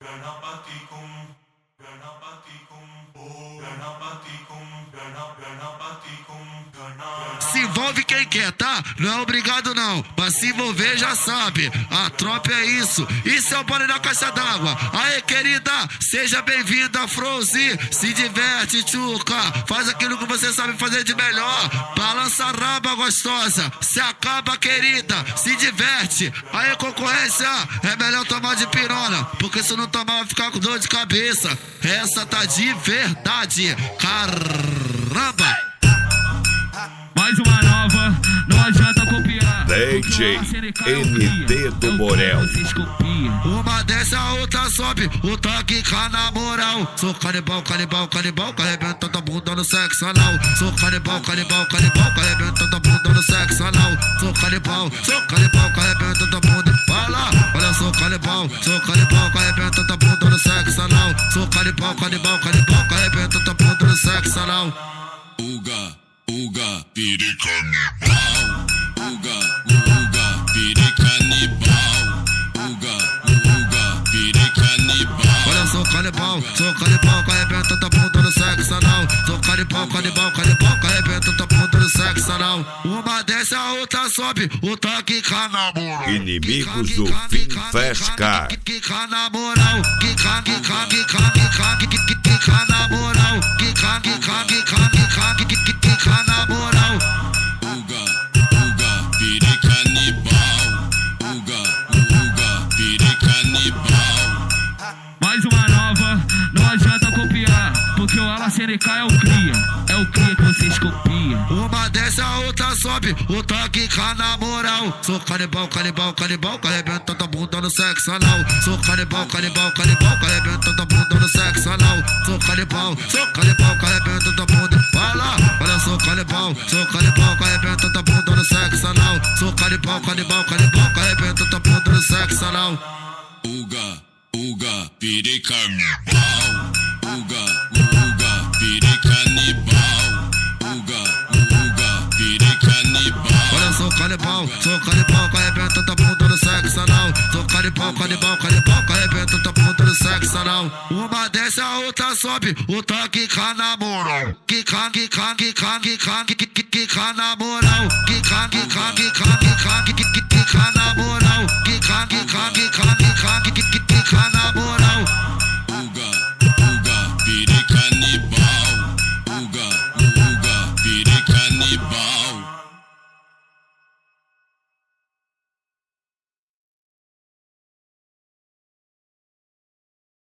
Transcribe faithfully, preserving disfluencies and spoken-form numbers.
Ganapatikum, Ganapatikum, oh, Ganapatikum, Ganapatikum, Ganapatikum. Se envolve quem quer, tá? Não é obrigado não, mas se envolver já sabe. A tropa é isso, isso é o Bonnie na caixa d'água. Aê querida, seja bem-vinda, Frozi. Se diverte, tchuca, faz aquilo que você sabe fazer de melhor. Balança a raba gostosa, se acaba querida, se diverte. Aê concorrência, é melhor tomar de pirona, porque se não tomar vai ficar com dor de cabeça. Essa tá de verdade, caramba. Mais uma nova, não adianta copiar. D J N T do Borel. Uma desce, a outra sobe, o toque cá na moral. Sou canibal, canibal, canibal, carrebenta tua bunda no sexo anal. Sou canibal, canibal, canibal, carrebenta tua bunda no sexo anal. Sou canibal, sou canibal, carrebenta tua bunda. Vai lá, olha, sou canibal, sou canibal, carrebenta tua bunda no sexo anal. Sou canibal, canibal, canibal, carrebenta tua bunda no sexo anal. Uga. Uga, pire canibal. Uga, uga, pire canibal. Uga, uga, pire canibal. Olha, sou canibal, sou canibal, carrebenta tua bunda no sexo anal. Sou canibal, canibal, canibal, carrebenta tua bunda no sexo anal. Uma desce, a outra sobe, o toque cá na moral. Inimigos do Fim Fast Car. Quica na moral, quica, quica, quica, quica, quica, quica na moral. Quica, quica, quica, quica, quica, quica na moral. Uga, uga, pire canibal. Uga, uga, pire canibal. Mais uma nova, não adianta copiar, porque o Ala C N K é o cria, é o cria que vocês copiam. Uma desce, a outra sobe, o toque cá na moral. Sou canibal, canibal, canibal, carrebenta tua bunda no sexo anal. Sou canibal, canibal, canibal, carrebenta tua bunda no sexo anal. Sou canibal, sou canibal, carrebenta tua bunda. Vai lá, olha, sou canibal, sou canibal, carrebenta tua bunda no sexo anal. Sou canibal, canibal, canibal, carrebenta tua bunda no sexo anal. Uga, uga, pire canibal. Uga, uga, pire canibal. Uga, uga, pire canibal. Olha, sou canibal, sou canibal, carrebenta tua bunda no sexo anal. Sou canibal, canibal, canibal, carrebenta tua bunda no sexo anal. Uma desce, a outra sobe, o toque cá na moral. Quica, quica, quica, quica, quica, quica na moral. Quica, quica, quica, quica, quica, quica na moral. Quica, quica, quica, quica, quica na moral.